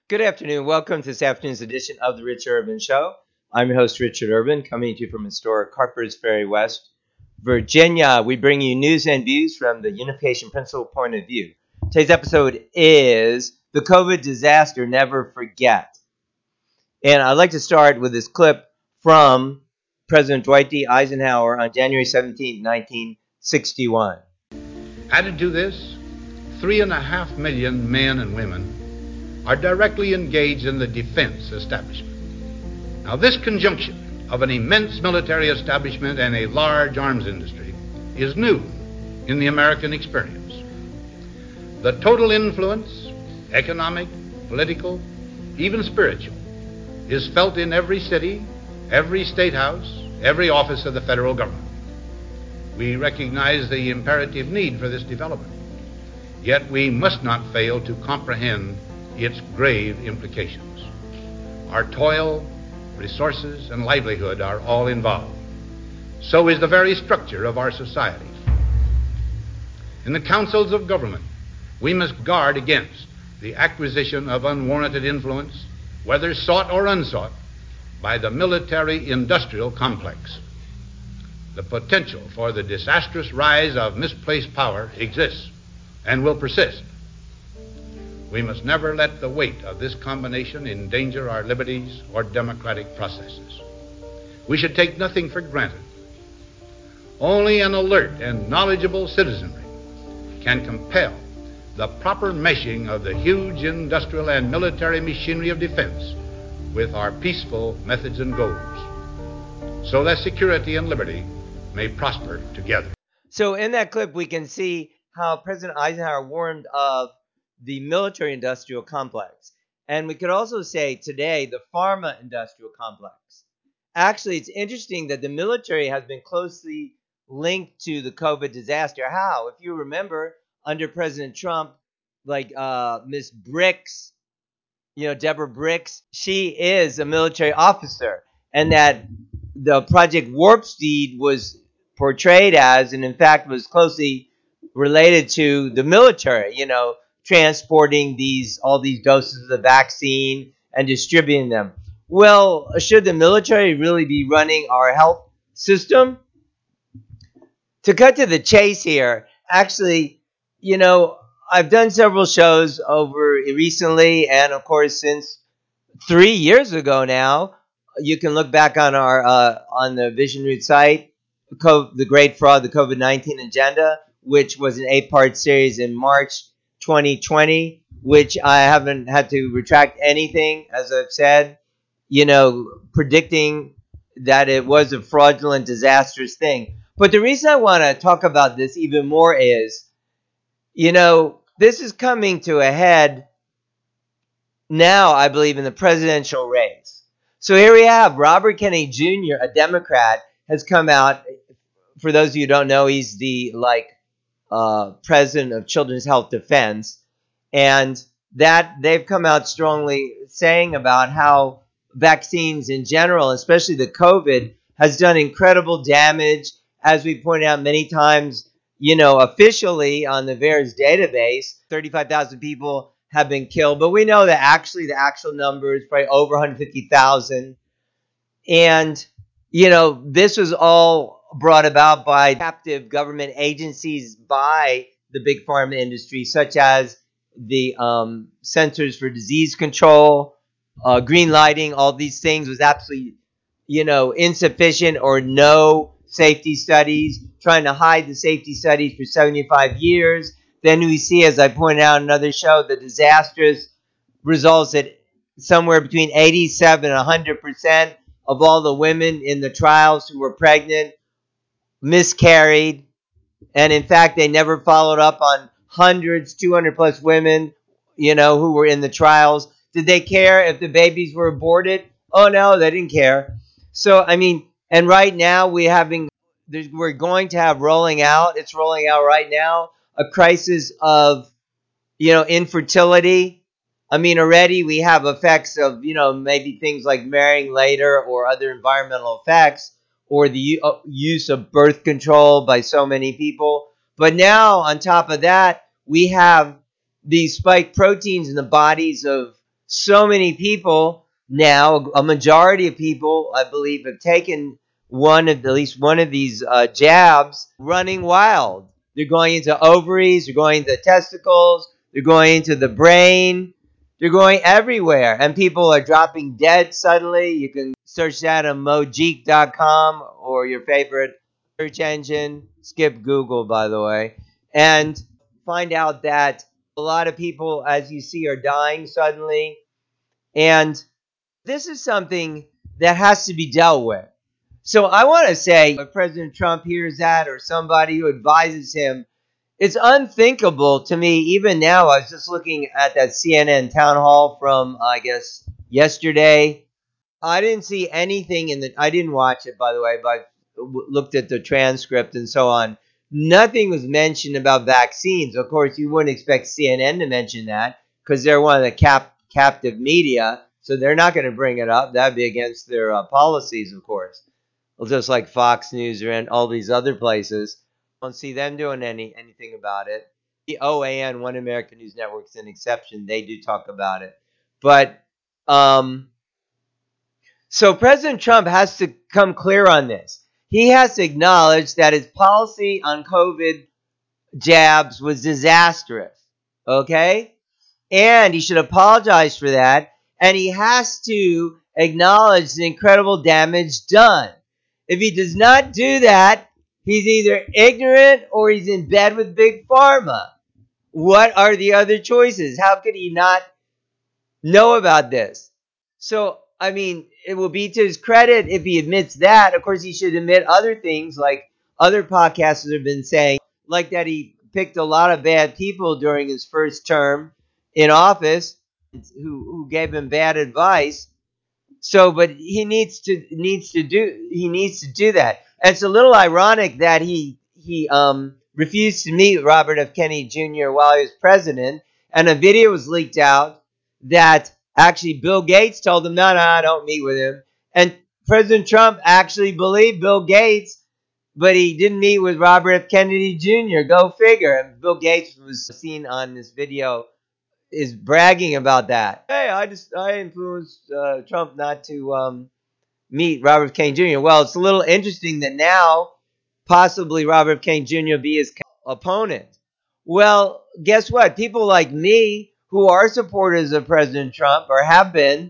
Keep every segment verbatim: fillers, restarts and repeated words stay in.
Good afternoon. Welcome to this afternoon's edition of the Rich Urban Show. I'm your host, Richard Urban, coming to you from historic Harpers Ferry, West Virginia. We bring you news and views from the unification principle point of view. Today's episode is The COVID Disaster Never Forget. And I'd like to start with this clip from President Dwight D. Eisenhower on January seventeenth, nineteen sixty-one. Added to this, three and a half million men and women are directly engaged in the defense establishment. Now, this conjunction of an immense military establishment and a large arms industry is new in the American experience. The total influence, economic, political, even spiritual, is felt in every city, every state house, every office of the federal government. We recognize the imperative need for this development, yet we must not fail to comprehend its grave implications. Our toil, resources, and livelihood are all involved. So is the very structure of our society. In the councils of government, we must guard against the acquisition of unwarranted influence, whether sought or unsought, by the military-industrial complex. The potential for the disastrous rise of misplaced power exists and will persist. We must never let the weight of this combination endanger our liberties or democratic processes. We should take nothing for granted. Only an alert and knowledgeable citizenry can compel the proper meshing of the huge industrial and military machinery of defense with our peaceful methods and goals, so that security and liberty may prosper together. So in that clip, we can see how President Eisenhower warned of the military-industrial complex. And we could also say today the pharma-industrial complex. Actually, it's interesting that the military has been closely linked to the COVID disaster. How? If you remember, under President Trump, like uh, Miss Bricks, you know, Deborah Bricks, she is a military officer. And that the Project Warp Speed was portrayed as, and in fact was closely related to the military, you know, transporting these all these doses of the vaccine and distributing them. Well, should the military really be running our health system? To cut to the chase here, actually, you know, I've done several shows over recently, and of course, since three years ago now, you can look back on our uh, on the Vision Root site, The Great Fraud, the COVID nineteen Agenda, which was an eight-part series in March twenty twenty, which I haven't had to retract anything, as I've said, you know, predicting that it was a fraudulent, disastrous thing. But the reason I want to talk about this even more is, you know, this is coming to a head now, I believe, in the presidential race. So here we have Robert Kennedy Junior, a Democrat, has come out. For those of you who don't know, he's the, like, uh, president of Children's Health Defense. And that they've come out strongly saying about how vaccines in general, especially the COVID, has done incredible damage. As we pointed out many times, you know, officially on the VAERS database, thirty-five thousand people have been killed. But we know that actually the actual number is probably over one hundred fifty thousand. And, you know, this was all brought about by captive government agencies, by the big pharma industry, such as the um, Centers for Disease Control, uh, green lighting. All these things was absolutely, you know, insufficient or no safety studies, trying to hide the safety studies for seventy-five years. Then we see, as I pointed out in another show, the disastrous results that somewhere between eighty-seven and one hundred percent of all the women in the trials who were pregnant miscarried. And in fact, they never followed up on hundreds, two hundred plus women, you know, who were in the trials. Did they care if the babies were aborted? Oh, no, they didn't care. So, I mean, and right now we having, we're going to have rolling out, it's rolling out right now, a crisis of, you know, infertility. I mean, already we have effects of, you know, maybe things like marrying later or other environmental effects, or the use of birth control by so many people. But now, on top of that, we have these spike proteins in the bodies of so many people now, a majority of people, I believe, have taken one of at least one of these uh, jabs, running wild. They're going into ovaries, they're going into testicles, they're going into the brain, they're going everywhere, and people are dropping dead suddenly. You can search that on mojeek dot com or your favorite search engine. Skip Google, by the way, and find out that a lot of people, as you see, are dying suddenly. And this is something that has to be dealt with. So I want to say, if President Trump hears that or somebody who advises him, it's unthinkable to me, even now. I was just looking at that C N N town hall from, I guess, yesterday. I didn't see anything in the. I didn't watch it, by the way, but I looked at the transcript and so on. Nothing was mentioned about vaccines. Of course, you wouldn't expect C N N to mention that because they're one of the cap, captive media, so they're not going to bring it up. That'd be against their uh, policies, of course. Well, just like Fox News or in all these other places, I don't see them doing any anything about it. The O A N, One American News Network, is an exception. They do talk about it, but um so President Trump has to come clear on this. He has to acknowledge that his policy on COVID jabs was disastrous. Okay? And he should apologize for that. And he has to acknowledge the incredible damage done. If he does not do that, he's either ignorant or he's in bed with Big Pharma. What are the other choices? How could he not know about this? So, I mean, it will be to his credit if he admits that. Of course, he should admit other things, like other podcasters have been saying, like that he picked a lot of bad people during his first term in office who, who gave him bad advice. So, but he needs to needs to do he needs to do that. And it's a little ironic that he he um refused to meet Robert F. Kennedy Junior while he was president, and a video was leaked out that actually Bill Gates told him, no, no, I don't meet with him. And President Trump actually believed Bill Gates, but he didn't meet with Robert F. Kennedy Junior Go figure. And Bill Gates was seen on this video is bragging about that. Hey, I just I influenced uh, Trump not to um, meet Robert F. Kennedy Junior Well, it's a little interesting that now possibly Robert F. Kennedy Junior will be his opponent. Well, guess what? People like me who are supporters of President Trump or have been,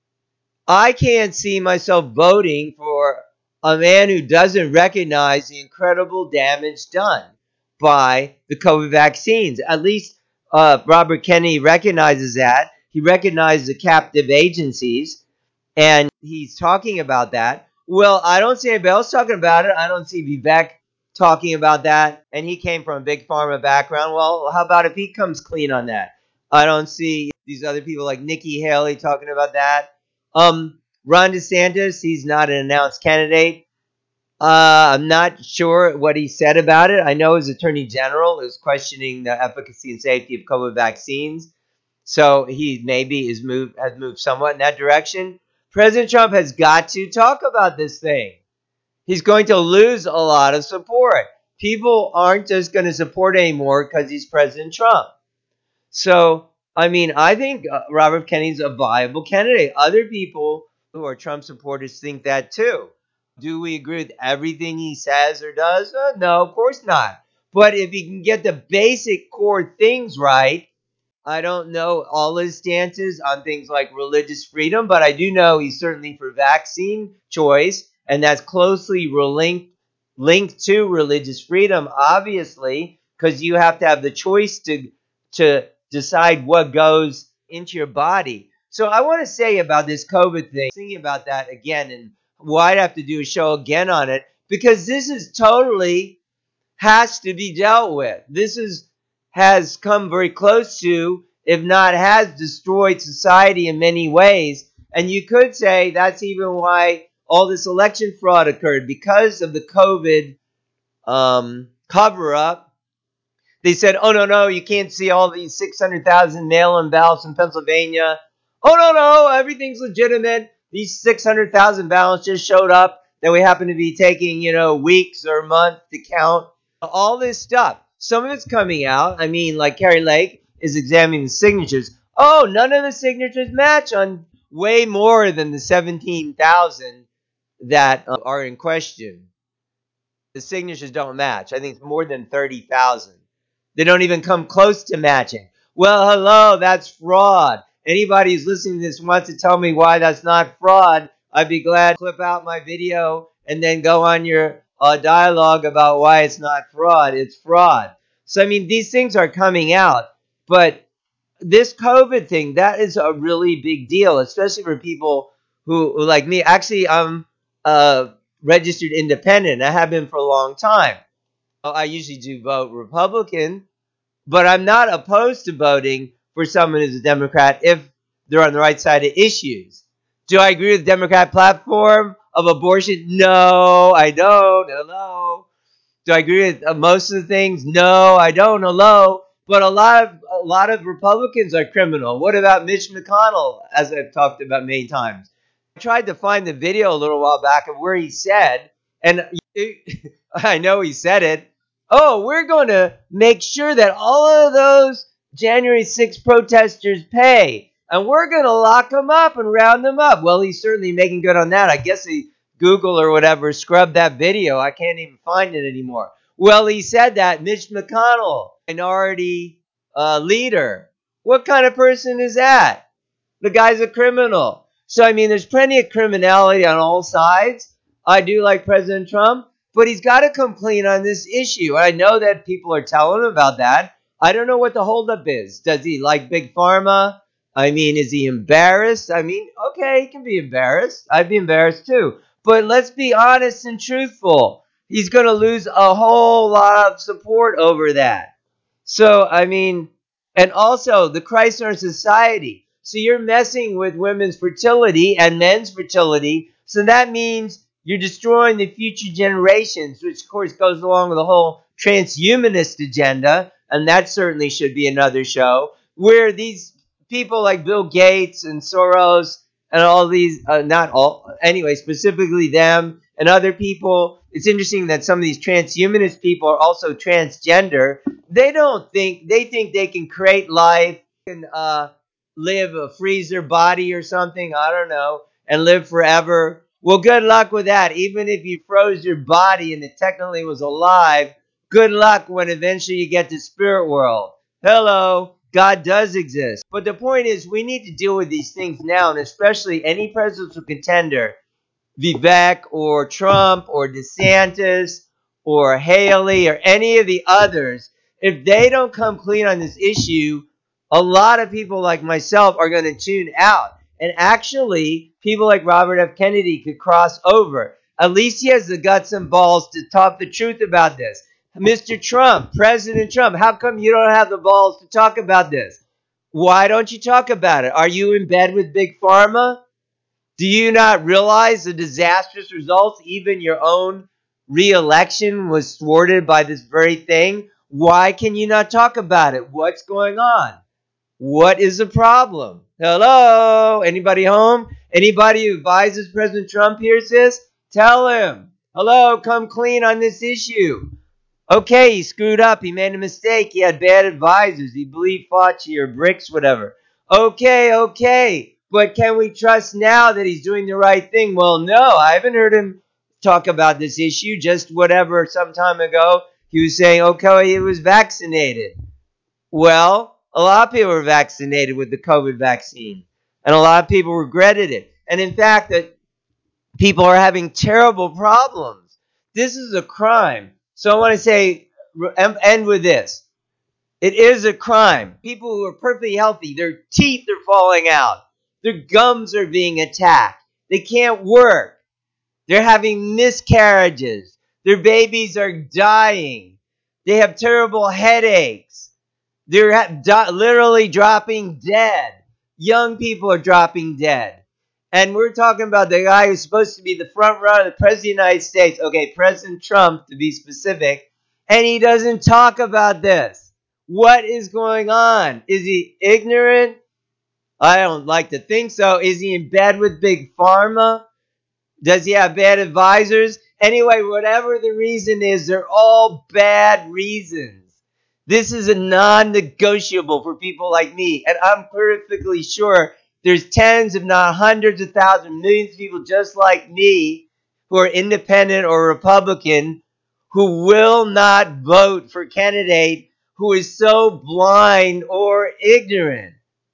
I can't see myself voting for a man who doesn't recognize the incredible damage done by the COVID vaccines. At least uh, Robert Kennedy recognizes that. He recognizes the captive agencies, and he's talking about that. Well, I don't see anybody else talking about it. I don't see Vivek talking about that, and he came from a big pharma background. Well, how about if he comes clean on that? I don't see these other people like Nikki Haley talking about that. Um, Ron DeSantis, he's not an announced candidate. Uh, I'm not sure what he said about it. I know his attorney general is questioning the efficacy and safety of COVID vaccines. So he maybe is moved has moved somewhat in that direction. President Trump has got to talk about this thing. He's going to lose a lot of support. People aren't just going to support anymore because he's President Trump. So, I mean, I think uh, Robert Kennedy's a viable candidate. Other people who are Trump supporters think that too. Do we agree with everything he says or does? Uh, no, of course not. But if he can get the basic core things right, I don't know all his stances on things like religious freedom, but I do know he's certainly for vaccine choice, and that's closely linked linked to religious freedom, obviously, because you have to have the choice to to decide what goes into your body. So I want to say about this COVID thing, thinking about that again, and why I'd have to do a show again on it, because this is totally has to be dealt with. This is has come very close to, if not has destroyed society in many ways. And you could say that's even why all this election fraud occurred, because of the COVID um, cover up. They said, oh, no, no, you can't see all these six hundred thousand mail-in ballots in Pennsylvania. Oh, no, no, everything's legitimate. These six hundred thousand ballots just showed up that we happen to be taking, you know, weeks or months to count. All this stuff. Some of it's coming out. I mean, like Kari Lake is examining the signatures. Oh, none of the signatures match on way more than the seventeen thousand that uh, are in question. The signatures don't match. I think it's more than thirty thousand. They don't even come close to matching. Well, hello, that's fraud. Anybody who's listening to this wants to tell me why that's not fraud, I'd be glad to clip out my video and then go on your uh, dialogue about why it's not fraud. It's fraud. So, I mean, these things are coming out, but this COVID thing, that is a really big deal, especially for people who, who like me. Actually, I'm a registered independent. I have been for a long time. I usually do vote Republican, but I'm not opposed to voting for someone who's a Democrat if they're on the right side of issues. Do I agree with the Democrat platform of abortion? No, I don't. Hello. Do I agree with uh, most of the things? No, I don't. Hello. But a lot of a lot of Republicans are criminal. What about Mitch McConnell, as I've talked about many times? I tried to find the video a little while back of where he said, and it, I know he said it. Oh, we're going to make sure that all of those January sixth protesters pay, and we're going to lock them up and round them up. Well, he's certainly making good on that. I guess he Google or whatever scrubbed that video. I can't even find it anymore. Well, he said that. Mitch McConnell, minority uh, leader. What kind of person is that? The guy's a criminal. So, I mean, there's plenty of criminality on all sides. I do like President Trump, but he's got to come clean on this issue. I know that people are telling him about that. I don't know what the holdup is. Does he like Big Pharma? I mean, is he embarrassed? I mean, okay, he can be embarrassed. I'd be embarrassed too. But let's be honest and truthful. He's going to lose a whole lot of support over that. So, I mean, and also the Christ in our society. So you're messing with women's fertility and men's fertility. So that means you're destroying the future generations, which of course goes along with the whole transhumanist agenda. And that certainly should be another show where these people like Bill Gates and Soros and all these, uh, not all, anyway, specifically them and other people. It's interesting that some of these transhumanist people are also transgender. They don't think, they think they can create life and uh, live, a freezer body or something, I don't know, and live forever. Well, good luck with that. Even if you froze your body and it technically was alive, good luck when eventually you get to spirit world. Hello, God does exist. But the point is, we need to deal with these things now, and especially any presidential contender, Vivek or Trump or DeSantis or Haley or any of the others, if they don't come clean on this issue, a lot of people like myself are going to tune out. And actually, people like Robert F. Kennedy could cross over. At least he has the guts and balls to talk the truth about this. Mister Trump, President Trump, how come you don't have the balls to talk about this? Why don't you talk about it? Are you in bed with Big Pharma? Do you not realize the disastrous results? Even your own re-election was thwarted by this very thing. Why can you not talk about it? What's going on? What is the problem? Hello? Anybody home? Anybody who advises President Trump hears this? Tell him. Hello, come clean on this issue. Okay, he screwed up. He made a mistake. He had bad advisors. He believed Fauci or Bricks, whatever. Okay, okay. But can we trust now that he's doing the right thing? Well, no. I haven't heard him talk about this issue. Just whatever, some time ago, he was saying, okay, he was vaccinated. Well, a lot of people were vaccinated with the COVID vaccine. And a lot of people regretted it. And in fact, that people are having terrible problems. This is a crime. So I want to say, end with this. It is a crime. People who are perfectly healthy, their teeth are falling out. Their gums are being attacked. They can't work. They're having miscarriages. Their babies are dying. They have terrible headaches. They're do- literally dropping dead. Young people are dropping dead. And we're talking about the guy who's supposed to be the front runner, the president of the United States. Okay, President Trump, to be specific. And he doesn't talk about this. What is going on? Is he ignorant? I don't like to think so. Is he in bed with Big Pharma? Does he have bad advisors? Anyway, whatever the reason is, they're all bad reasons. This is a non-negotiable for people like me. And I'm perfectly sure there's tens, if not hundreds of thousands, millions of people just like me who are independent or Republican who will not vote for a candidate who is so blind or ignorant.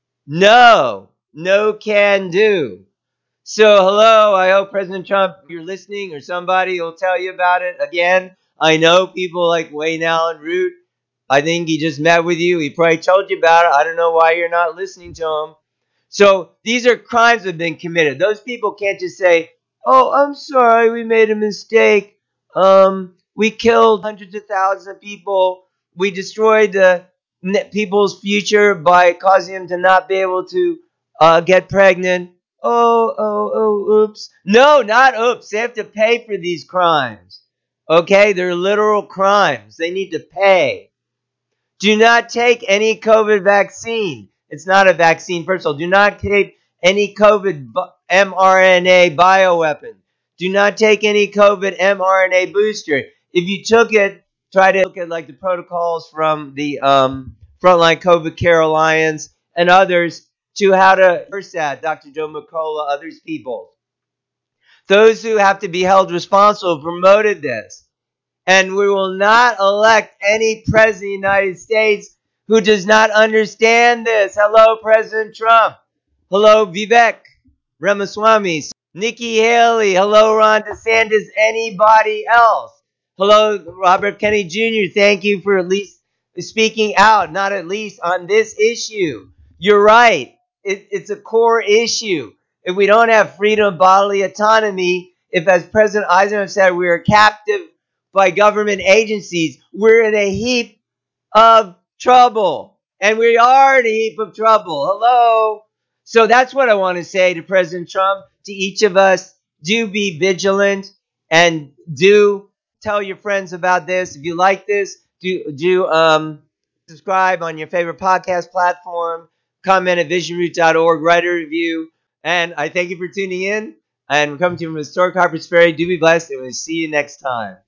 No, no can do. So, hello, I hope President Trump, you're listening, or somebody will tell you about it. Again, I know people like Wayne Allen Root. I think he just met with you. He probably told you about it. I don't know why you're not listening to him. So, these are crimes that have been committed. Those people can't just say, oh, I'm sorry, we made a mistake. Um, we killed hundreds of thousands of people. We destroyed the people's future by causing them to not be able to uh, get pregnant. Oh, oh, oh, oops. No, not oops. They have to pay for these crimes. Okay? They're literal crimes. They need to pay. Do not take any COVID vaccine. It's not a vaccine, first of all. Do not take any COVID mRNA bioweapon. Do not take any COVID mRNA booster. If you took it, try to look at like the protocols from the um, Frontline COVID Care Alliance and others to how to reverse that, Doctor Joe McCullough, others people. Those who have to be held responsible promoted this. And we will not elect any president of the United States who does not understand this. Hello, President Trump. Hello, Vivek Ramaswamy. Nikki Haley. Hello, Ron DeSantis. Anybody else? Hello, Robert Kennedy Junior Thank you for at least speaking out, not at least on this issue. You're right. It, it's a core issue. If we don't have freedom of bodily autonomy, if, as President Eisenhower said, we are captive by government agencies, we're in a heap of trouble. And we are in a heap of trouble. Hello? So that's what I want to say to President Trump, to each of us. Do be vigilant and do tell your friends about this. If you like this, do, do um, subscribe on your favorite podcast platform. Comment at vision root dot org. Write a review. And I thank you for tuning in. And we're coming to you from historic Harpers Ferry. Do be blessed, and we'll see you next time.